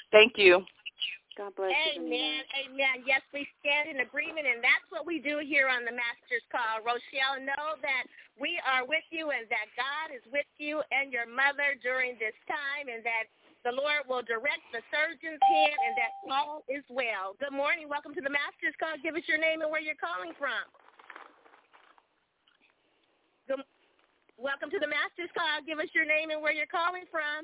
Thank you. God bless you. Amen. Amen. Yes, we stand in agreement, and that's what we do here on the Master's Call. Rochelle, know that we are with you and that God is with you and your mother during this time, and that the Lord will direct the surgeon's hand and that all is well. Good morning. Welcome to the Master's Call. Give us your name and where you're calling from. Welcome to the Master's Call. Give us your name and where you're calling from.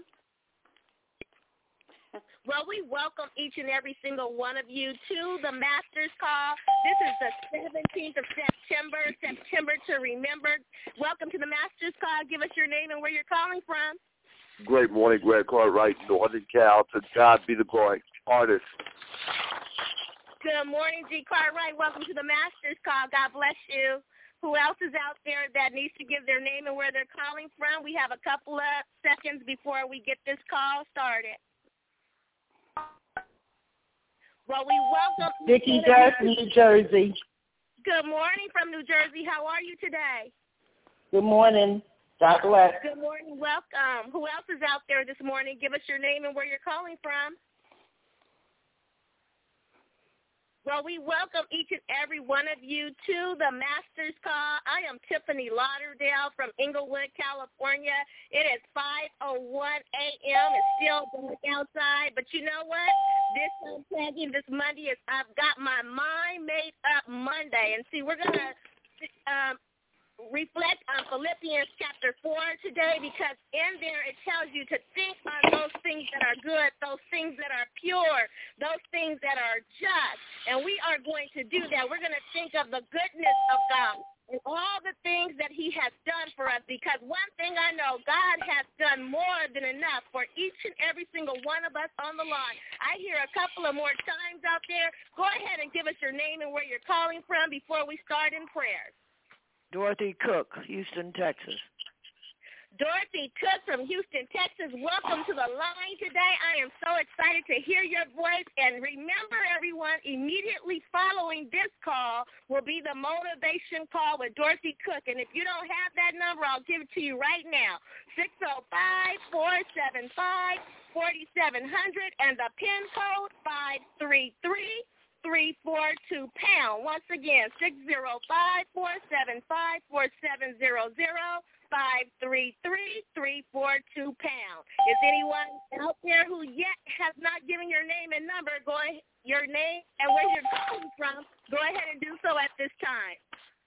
Well, we welcome each and every single one of you to the Master's Call. This is the 17th of September to remember. Welcome to the Master's Call. Give us your name and where you're calling from. Great morning, Greg Cartwright, Northern Cal. To God be the glory. Artist. Good morning, G. Cartwright. Welcome to the Master's Call. God bless you. Who else is out there that needs to give their name and where they're calling from? We have a couple of seconds before we get this call started. Well, we welcome Vicki Durst, New Jersey. Good morning from New Jersey. How are you today? Good morning. God bless. Good morning. Welcome. Who else is out there this morning? Give us your name and where you're calling from. Well, we welcome each and every one of you to the Master's Call. I am Tiffany Lauderdale from Inglewood, California. It is 5:01 a.m. It's still dark outside, but you know what? This Monday is I've got my mind made up Monday. And see, we're going to reflect on Philippians chapter 4 today, because in there it tells you to think on those things that are good, those things that are pure, those things that are just. And we are going to do that. We're going to think of the goodness of God and all the things that he has done for us, because one thing I know, God has done more than enough for each and every single one of us on the line. I hear a couple of more chimes out there. Go ahead and give us your name and where you're calling from before we start in prayers. Dorothy Cook, Houston, Texas. Dorothy Cook from Houston, Texas. Welcome to the line today. I am so excited to hear your voice. And remember, everyone, immediately following this call will be the motivation call with Dorothy Cook. And if you don't have that number, I'll give it to you right now. 605-475-4700 and the PIN code 533-342 pound. Once again, 605-475-4700, 533-342 pound. Is anyone out there who yet has not given your name and number, your name and where you're calling from, go ahead and do so at this time.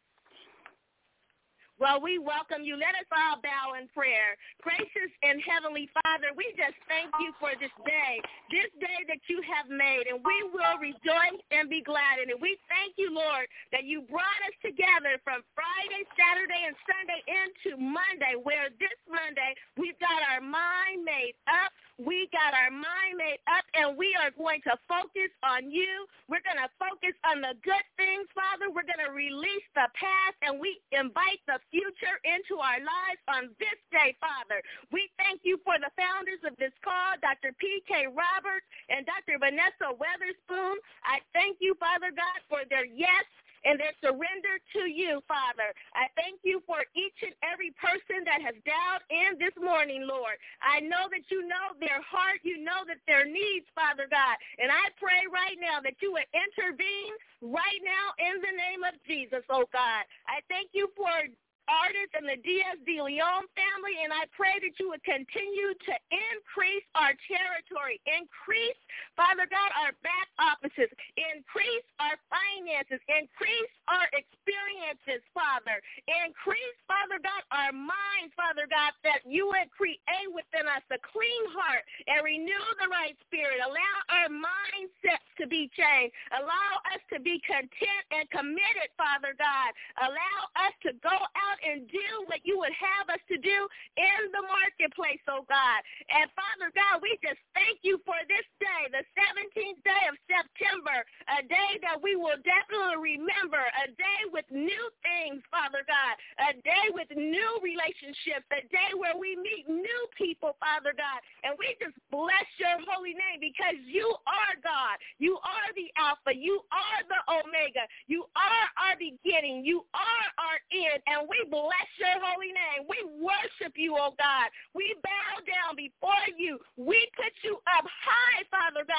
Well, we welcome you. Let us all bow in prayer. Gracious and Heavenly Father, we just thank you for this day that you have made, and we will rejoice and be glad in it. We thank you, Lord, that you brought us together from Friday, Saturday, and Sunday into Monday, where this Monday we've got our mind made up. We got our mind made up, and we are going to focus on you. We're going to focus on the good things, Father. We're going to release the past, and we invite the future into our lives on this day, Father. We thank you for the founders of this call, Dr. P.K. Roberts and Dr. Vanessa Weatherspoon. I thank you, Father God, for their yes and their surrender to you, Father. I thank you for each and every person that has dialed in this morning, Lord. I know that you know their heart. You know that their needs, Father God. And I pray right now that you would intervene right now in the name of Jesus, oh God. I thank you for Artists and the Diaz de Leon family, and I pray that you would continue to increase our territory, increase, Father God, our back offices, increase our finances, increase our experiences, Father, increase, Father God, our minds, Father God, that you would create within us a clean heart and renew the right spirit. Allow our mindsets to be changed. Allow us to be content and committed, Father God. Allow us to go out and do what you would have us to do in the marketplace, oh God. And Father God, we just thank you for this day, the 17th day of September, a day that we will definitely remember, a day with new things, Father God, a day with new relationships, a day where we meet new people, Father God. And we just bless your holy name, because you are God. You are the Alpha. You are the Omega. You are our beginning. You are our end. And we bless your holy name. We worship you, oh God. We bow down before you. We put you up high, Father God.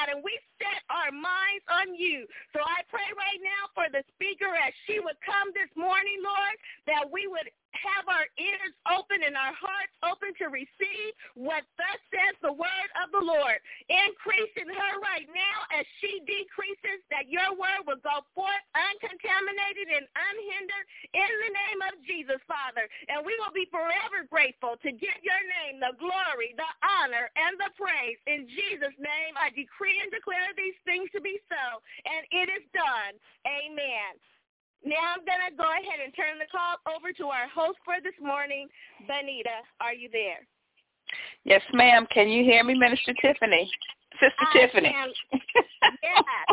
you. So I pray right now for the speaker as she would come this morning, Lord, that we would have our ears open and our hearts open to receive what thus says the word of the Lord. Increase in her right now as she decreases, that your word will go forth uncontaminated and unhindered in the name of Jesus, Father. And we will be forever grateful to give your name the glory, the honor, and the praise. In Jesus' name, I decree and declare these things to be so, and it is done. Amen. Now I'm going to go ahead and turn the call over to our host for this morning, Benita. Are you there? Yes, ma'am. Can you hear me, Minister Tiffany? Sister Tiffany. Yes.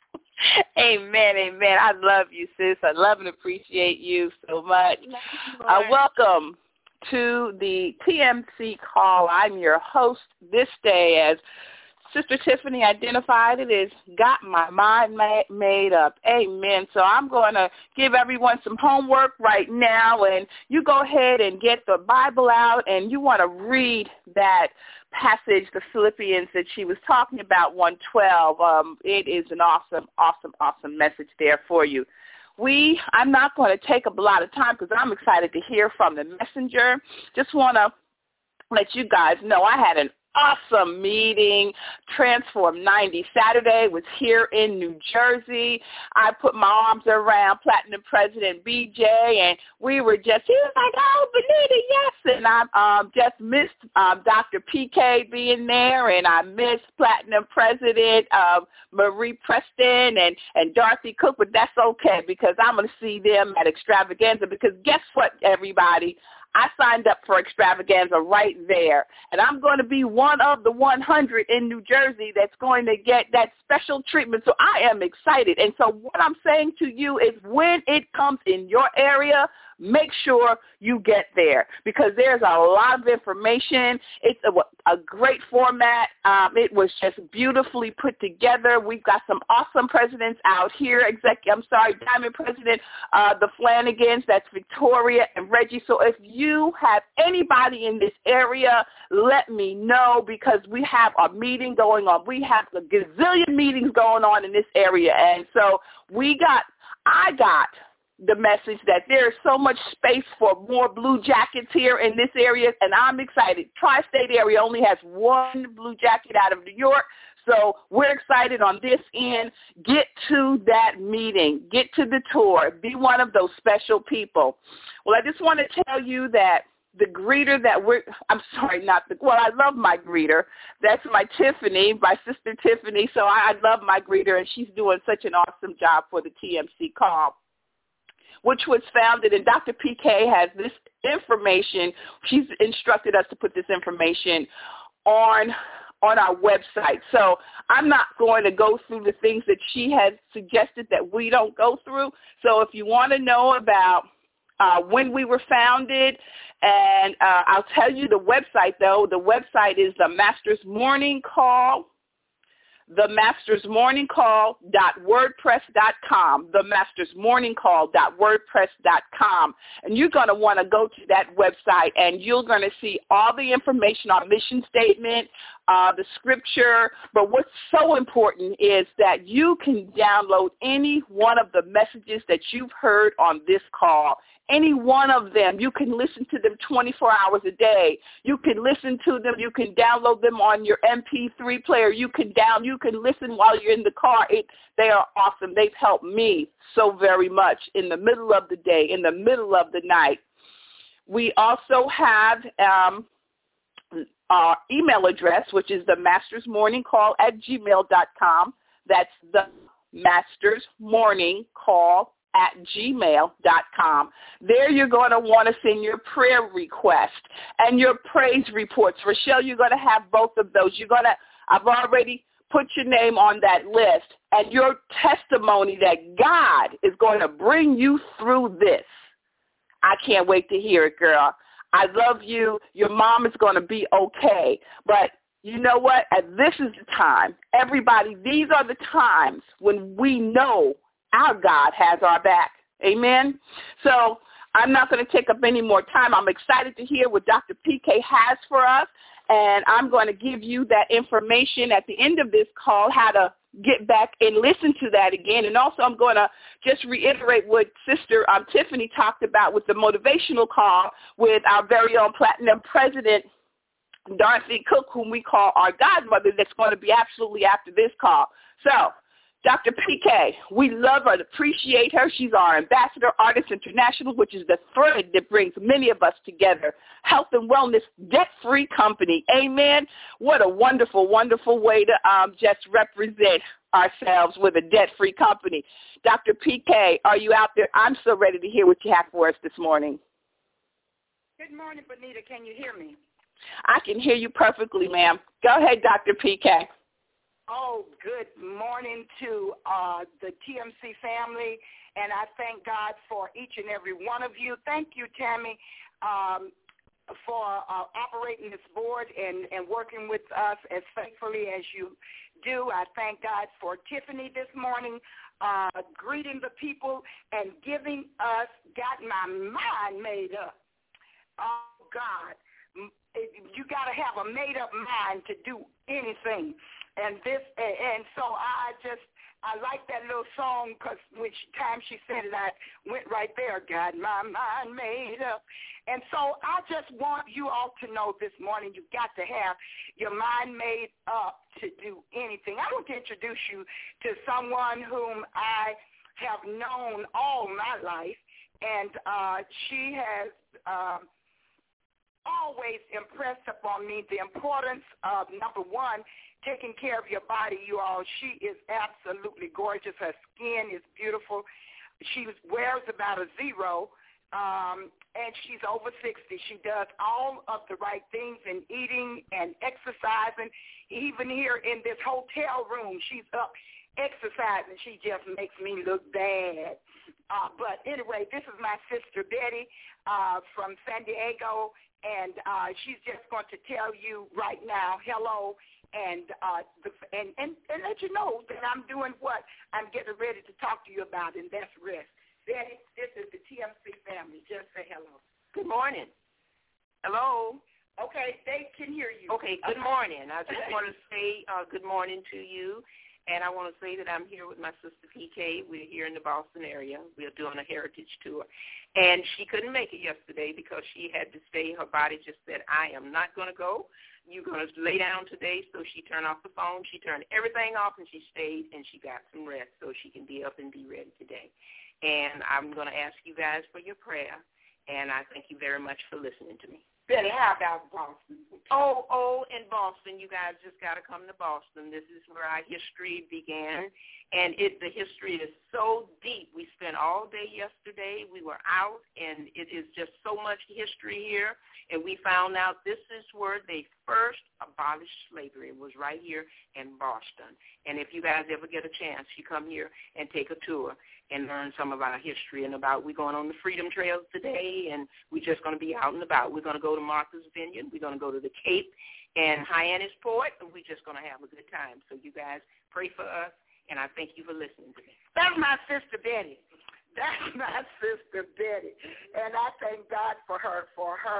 Amen, amen. I love you, sis. I love and appreciate you so much. Welcome to the TMC call. I'm your host this day. As Sister Tiffany identified, it is Got My Mind Made Up. Amen. So I'm going to give everyone some homework right now, and you go ahead and get the Bible out, and you want to read that passage, the Philippians that she was talking about, 1:12. It is an awesome message there for you. I'm not going to take up a lot of time because I'm excited to hear from the messenger. Just want to let you guys know I had an awesome meeting. Transform 90 Saturday was here in New Jersey. I put my arms around Platinum President BJ, and he was like, oh, Benita, yes. And I just missed Dr. PK being there, and I missed Platinum President Marie Preston and Dorothy Cook, but that's okay because I'm going to see them at Extravaganza because guess what, everybody? I signed up for Extravaganza right there, and I'm going to be one of the 100 in New Jersey that's going to get that special treatment. So I am excited. And so what I'm saying to you is when it comes in your area, make sure you get there because there's a lot of information. It's a great format. It was just beautifully put together. We've got some awesome presidents out here. Diamond President, the Flanagans, that's Victoria and Reggie. So if you have anybody in this area, let me know because we have a meeting going on. We have a gazillion meetings going on in this area. And so I got the message that there is so much space for more blue jackets here in this area, and I'm excited. Tri-State area only has one blue jacket out of New York, so we're excited on this end. Get to that meeting. Get to the tour. Be one of those special people. Well, I just want to tell you that the greeter I love my greeter. That's my Tiffany, my sister Tiffany, so I love my greeter, and she's doing such an awesome job for the TMC call, which was founded, and Dr. PK has this information. She's instructed us to put this information on our website. So I'm not going to go through the things that she has suggested that we don't go through. So if you want to know about when we were founded, and I'll tell you the website, though. The website is the Masters Morning Call. themastersmorningcall.wordpress.com, themastersmorningcall.wordpress.com. And you're going to want to go to that website, and you're going to see all the information, our mission statement, the scripture. But what's so important is that you can download any one of the messages that you've heard on this call. Any one of them, you can listen to them 24 hours a day. You can listen to them. You can download them on your MP3 player. You can listen while you're in the car. They are awesome. They've helped me so very much in the middle of the day, in the middle of the night. We also have our email address, which is themastersmorningcall@gmail.com. That's themastersmorningcall@gmail.com. There you're going to want to send your prayer request and your praise reports. Rochelle, you're going to have both of those. I've already put your name on that list, and your testimony that God is going to bring you through this. I can't wait to hear it, girl. I love you. Your mom is going to be okay. But you know what? This is the time. Everybody, these are the times when we know our God has our back. Amen? So I'm not going to take up any more time. I'm excited to hear what Dr. PK has for us, and I'm going to give you that information at the end of this call, how to get back and listen to that again. And also I'm going to just reiterate what Sister Tiffany talked about with the motivational call with our very own Platinum President, Dorothy Cook, whom we call our godmother, that's going to be absolutely after this call. So, Dr. PK, we love her and appreciate her. She's our Ambassador Artist International, which is the thread that brings many of us together. Health and Wellness Debt-Free Company. Amen. What a wonderful, wonderful way to just represent ourselves with a debt-free company. Dr. PK, are you out there? I'm so ready to hear what you have for us this morning. Good morning, Bonita. Can you hear me? I can hear you perfectly, ma'am. Go ahead, Dr. PK. Oh, good morning to the TMC family, and I thank God for each and every one of you. Thank you, Tammy, for operating this board and working with us as faithfully as you do. I thank God for Tiffany this morning, greeting the people and giving us, got my mind made up. Oh, God. You got to have a made-up mind to do anything. And so I like that little song because which time she said it, I went right there, got my mind made up. And so I just want you all to know this morning you've got to have your mind made up to do anything. I want to introduce you to someone whom I have known all my life, and she has always impressed upon me the importance of, number one, taking care of your body, you all. She is absolutely gorgeous. Her skin is beautiful. She wears about a 0, and she's over 60. She does all of the right things in eating and exercising. Even here in this hotel room, she's up exercising. She just makes me look bad. But anyway, this is my sister Betty from San Diego, and she's just going to tell you right now, hello, and let you know that I'm doing what I'm getting ready to talk to you about, and that's rest. Betty, this is the TMC family. Just say hello. Good morning. Hello. Okay, they can hear you. Okay, good morning. I just want to say good morning to you. And I want to say that I'm here with my sister PK. We're here in the Boston area. We're doing a heritage tour. And she couldn't make it yesterday because she had to stay. Her body just said, I am not going to go. You're going to lay down today. So she turned off the phone. She turned everything off, and she stayed, and she got some rest so she can be up and be ready today. And I'm going to ask you guys for your prayer, and I thank you very much for listening to me. Betty, how about Boston? Oh, in Boston, you guys just got to come to Boston. This is where our history began, and the history is so deep. We spent all day yesterday. We were out, and it is just so much history here, and we found out this is where they first abolished slavery. It was right here in Boston. And if you guys ever get a chance, you come here and take a tour and learn some of our history and about. We're going on the Freedom Trails today, and we're just going to be out and about. We're going to go to Martha's Vineyard. We're going to go to the Cape and Hyannisport, and we're just going to have a good time. So you guys pray for us, and I thank you for listening to me. That's my sister Betty. That's my sister Betty. And I thank God for her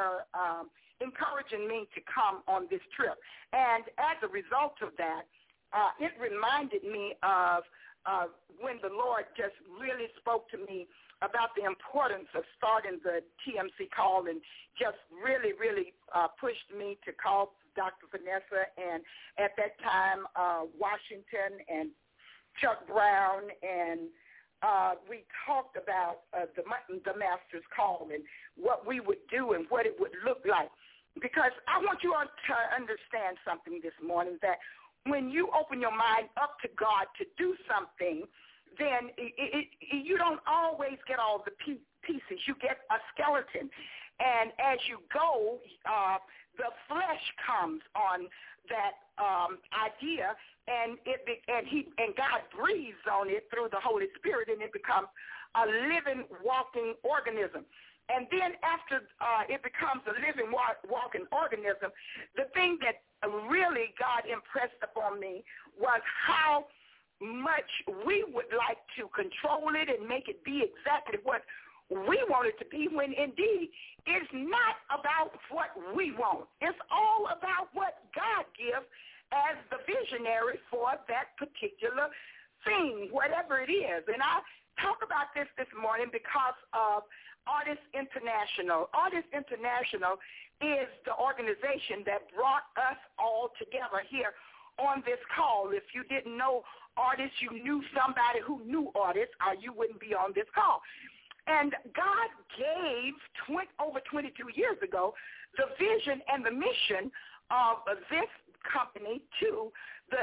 encouraging me to come on this trip. And as a result of that, it reminded me of when the Lord just really spoke to me about the importance of starting the TMC call, and just really, really pushed me to call Dr. Vanessa, and at that time, Washington and Chuck Brown, and we talked about the Master's Call and what we would do and what it would look like. Because I want you all to understand something this morning, that when you open your mind up to God to do something, then you don't always get all the pieces. You get a skeleton. And as you go, the flesh comes on that idea, and God breathes on it through the Holy Spirit, and it becomes a living, walking organism. And then after it becomes a living, walking organism, the thing that really God impressed upon me was how much we would like to control it and make it be exactly what we want it to be, when indeed it's not about what we want. It's all about what God gives as the visionary for that particular thing, whatever it is. And I talk about this morning because of Artists International. Artists International is the organization that brought us all together here on this call. If you didn't know artists, you knew somebody who knew artists, or you wouldn't be on this call. And God gave over 22 years ago the vision and the mission of this company to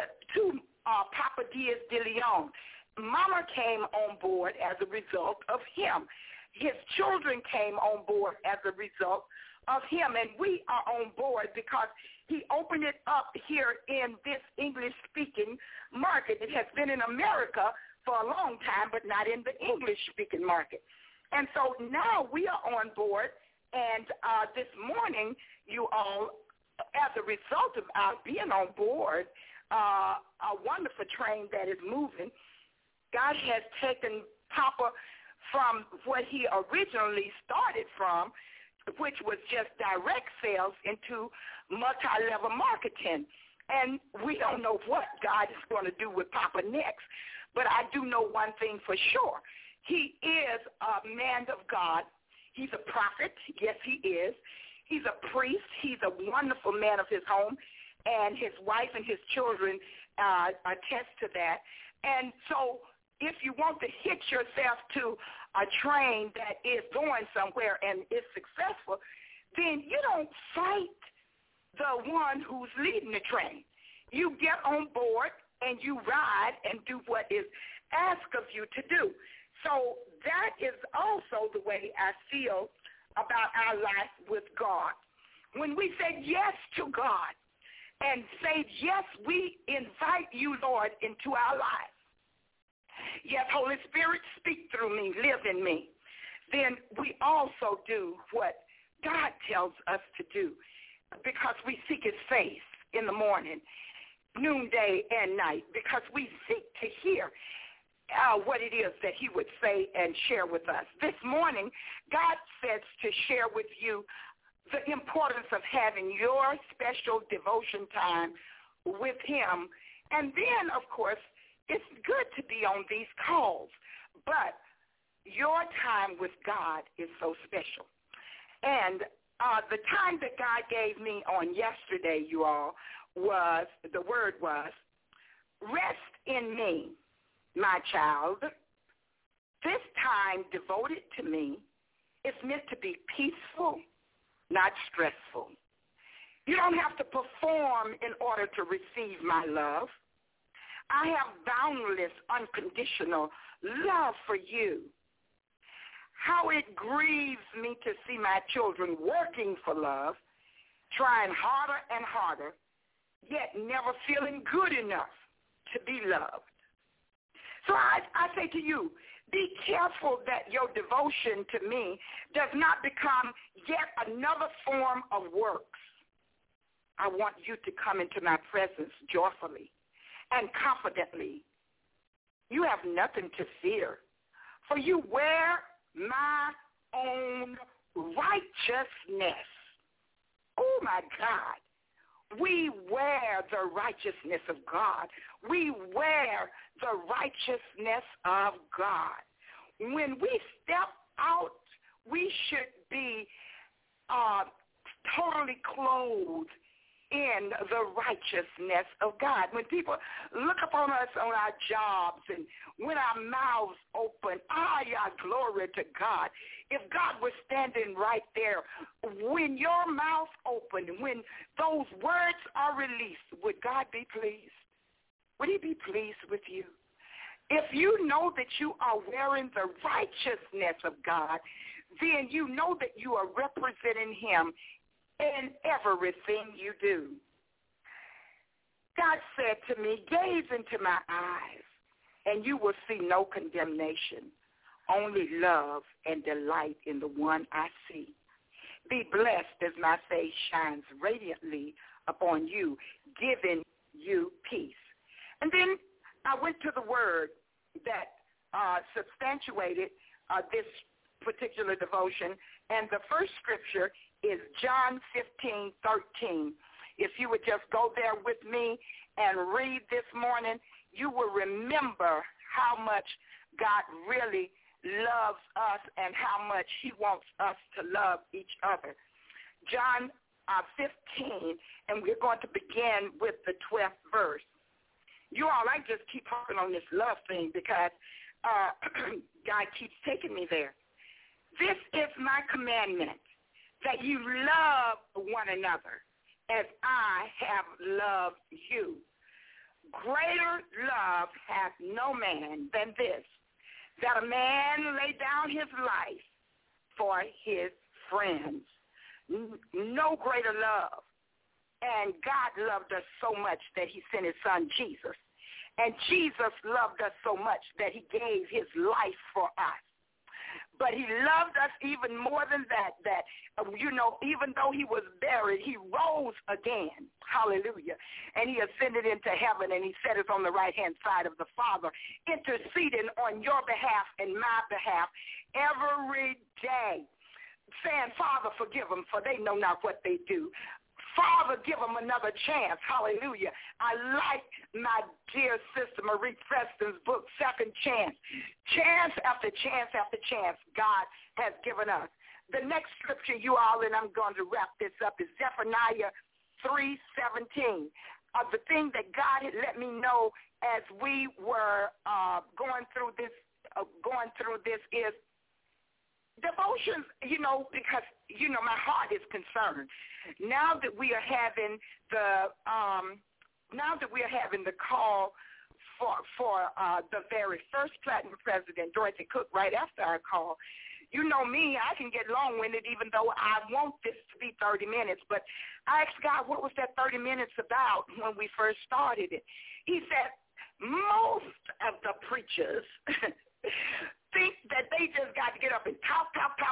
Papa Diaz de Leon. Mama came on board as a result of him. His children came on board as a result of him, and we are on board because he opened it up here in this English-speaking market. It has been in America for a long time, but not in the English-speaking market. And so now we are on board, and this morning, you all, as a result of our being on board, a wonderful train that is moving, God has taken Papa from what he originally started from, which was just direct sales, into multi-level marketing. And we don't know what God is going to do with Papa next, but I do know one thing for sure. He is a man of God. He's a prophet. Yes, he is. He's a priest. He's a wonderful man of his home, and his wife and his children attest to that. And so if you want to hitch yourself to a train that is going somewhere and is successful, then you don't fight the one who's leading the train. You get on board and you ride and do what is asked of you to do. So that is also the way I feel about our life with God. When we say yes to God and say, yes, we invite you, Lord, into our lives. Yes, Holy Spirit, speak through me, live in me. Then we also do what God tells us to do, because we seek his face in the morning, noonday, and night, because we seek to hear what it is that he would say and share with us. This morning, God says to share with you the importance of having your special devotion time with him. And then, of course, it's good to be on these calls, but your time with God is so special. And the time that God gave me on yesterday, you all, the word was, rest in me, my child. This time devoted to me is meant to be peaceful, not stressful. You don't have to perform in order to receive my love. I have boundless, unconditional love for you. How it grieves me to see my children working for love, trying harder and harder, yet never feeling good enough to be loved. So I say to you, be careful that your devotion to me does not become yet another form of works. I want you to come into my presence joyfully and confidently. You have nothing to fear, for you wear my own righteousness. Oh, my God. We wear the righteousness of God. We wear the righteousness of God. When we step out, we should be totally clothed in the righteousness of God. When people look upon us on our jobs and when our mouths open, glory to God. If God was standing right there, when your mouth opened, when those words are released, would God be pleased? Would he be pleased with you? If you know that you are wearing the righteousness of God, then you know that you are representing him in everything you do. God said to me, gaze into my eyes, and you will see no condemnation, only love and delight in the one I see. Be blessed as my face shines radiantly upon you, giving you peace. And then I went to the word that substantiated this particular devotion, and the first scripture is John 15:13. if you would just go there with me and read this morning, you will remember how much God really loves us and how much he wants us to love each other. John 15, and we're going to begin with the 12th verse. You all, I just keep harping on this love thing because God keeps taking me there. This is my commandment, that you love one another as I have loved you. Greater love hath no man than this, that a man lay down his life for his friends. No greater love. And God loved us so much that he sent his son Jesus. And Jesus loved us so much that he gave his life for us. But he loved us even more than that, even though he was buried, he rose again. Hallelujah. And he ascended into heaven, and he sat on the right-hand side of the Father, interceding on your behalf and my behalf every day, saying, Father, forgive them, for they know not what they do. Father, give them another chance. Hallelujah. I like my dear sister Marie Preston's book, Second Chance. Chance after chance after chance God has given us. The next scripture, you all, and I'm going to wrap this up, is Zephaniah 3:17. The thing that God had let me know as we were going through this is devotions, because, my heart is concerned. Now that we are having the call for the very first platinum president, Dorothy Cook, right after our call, you know me, I can get long-winded even though I want this to be 30 minutes. But I asked God, what was that 30 minutes about when we first started it? He said, most of the preachers think that they just got to get up and talk.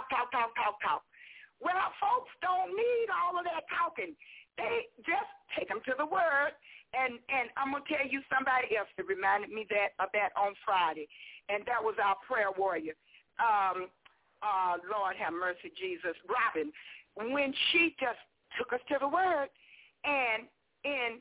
Well, folks don't need all of that talking. They just take them to the Word. And I'm going to tell you somebody else that reminded me of that on Friday, and that was our prayer warrior. Lord have mercy, Jesus, Robin, when she just took us to the Word, and in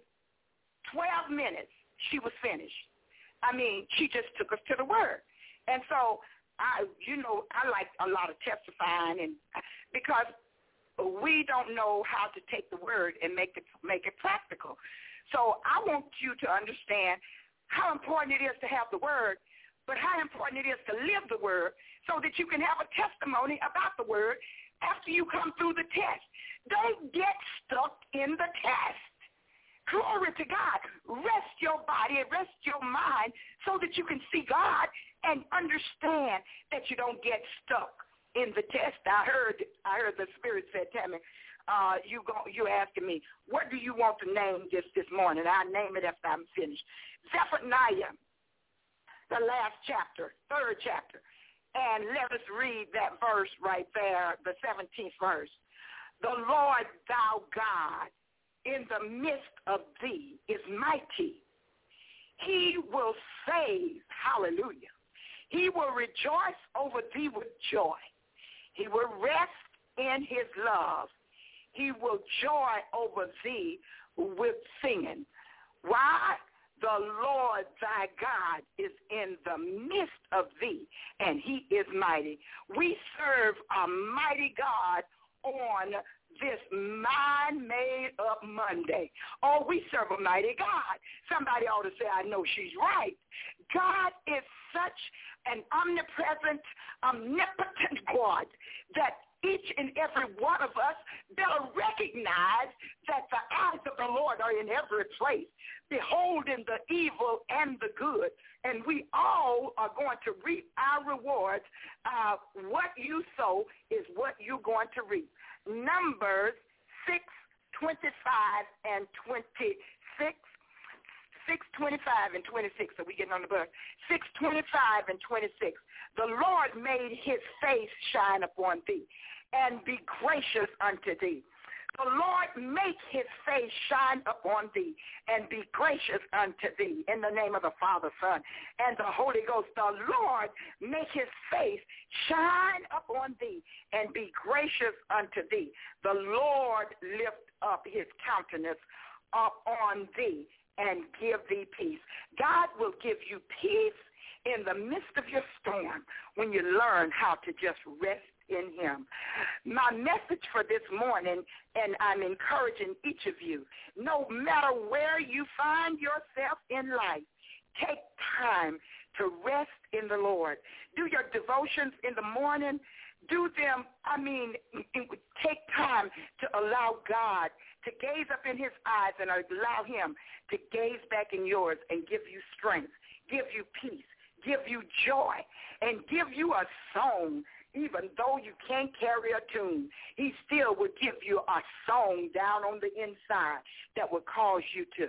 12 minutes, she was finished. I mean, she just took us to the Word. And so, I like a lot of testifying, and because we don't know how to take the Word and make it practical. So I want you to understand how important it is to have the Word, but how important it is to live the Word so that you can have a testimony about the Word after you come through the test. Don't get stuck in the test. Glory to God. Rest your body and rest your mind so that you can see God and understand that you don't get stuck in the test. I heard the Spirit said, Tammy, you asking me, what do you want to name this morning? I'll name it after I'm finished. Zephaniah, the last chapter, 3rd chapter. And let us read that verse right there, the 17th verse. The Lord thou God in the midst of thee is mighty. He will save, hallelujah. He will rejoice over thee with joy. He will rest in his love. He will joy over thee with singing. Why? The Lord thy God is in the midst of thee, and he is mighty. We serve a mighty God on this mind-made-up Monday. Oh, we serve a mighty God. Somebody ought to say, I know she's right. God is such an omnipresent, omnipotent God that each and every one of us better recognize that the eyes of the Lord are in every place, beholding the evil and the good. And we all are going to reap our rewards. What you sow is what you're going to reap. Numbers 6:25 and 26. 6:25 and 26. So we getting on the bus. 6:25 and 26. The Lord made his face shine upon thee and be gracious unto thee. The Lord make his face shine upon thee and be gracious unto thee. In the name of the Father, Son, and the Holy Ghost. The Lord make his face shine upon thee and be gracious unto thee. The Lord lift up his countenance upon thee and give thee peace. God will give you peace in the midst of your storm when you learn how to just rest in him. My message for this morning, and I'm encouraging each of you, no matter where you find yourself in life, take time to rest in the Lord. Do your devotions in the morning. Do them, take time to allow God to gaze up in his eyes and allow him to gaze back in yours and give you strength, give you peace, give you joy, and give you a song. Even though you can't carry a tune, he still would give you a song down on the inside that would cause you to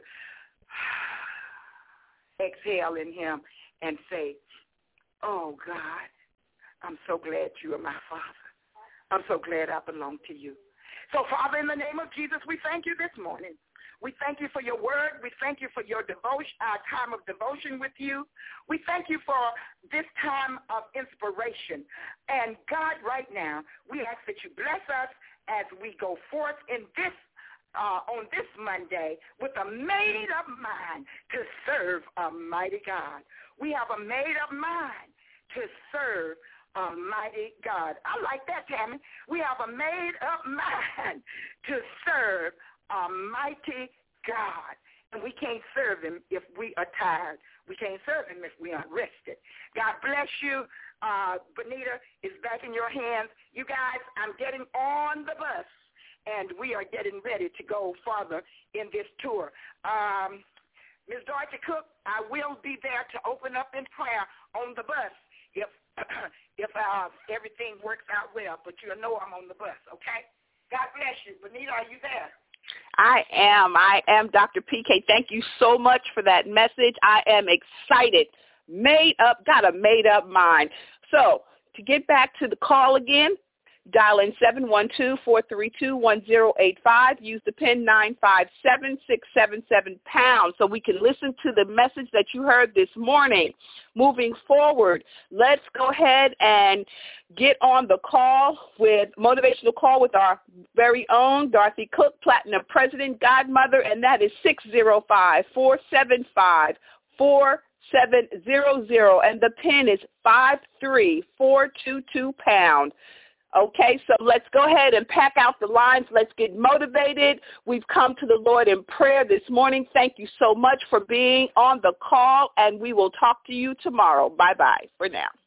exhale in him and say, oh, God, I'm so glad you are my Father. I'm so glad I belong to you. So, Father, in the name of Jesus, we thank you this morning. We thank you for your word. We thank you for your devotion, our time of devotion with you. We thank you for this time of inspiration. And, God, right now, we ask that you bless us as we go forth in this on this Monday with a made-up mind to serve a mighty God. We have a made-up mind to serve a mighty God. I like that, Tammy. We have a made-up mind to serve a mighty God. And we can't serve him if we are tired. We can't serve him if we are rested. God bless you. Bonita is back in your hands. You guys, I'm getting on the bus, and we are getting ready to go further in this tour. Ms. Dorothy Cook, I will be there to open up in prayer on the bus if everything works out well. But you'll know I'm on the bus, okay? God bless you. Bonita, are you there? I am, Dr. PK. Thank you so much for that message. I am excited. Got a made-up mind. So to get back to the call again, dial in 712-432-1085. Use the PIN 957677# so we can listen to the message that you heard this morning. Moving forward, let's go ahead and get on the call with motivational call with our very own Dorothy Cook, Platinum President Godmother, and that is 605-475-4700, and the PIN is 53422#. Okay, so let's go ahead and pack out the lines. Let's get motivated. We've come to the Lord in prayer this morning. Thank you so much for being on the call, and we will talk to you tomorrow. Bye-bye for now.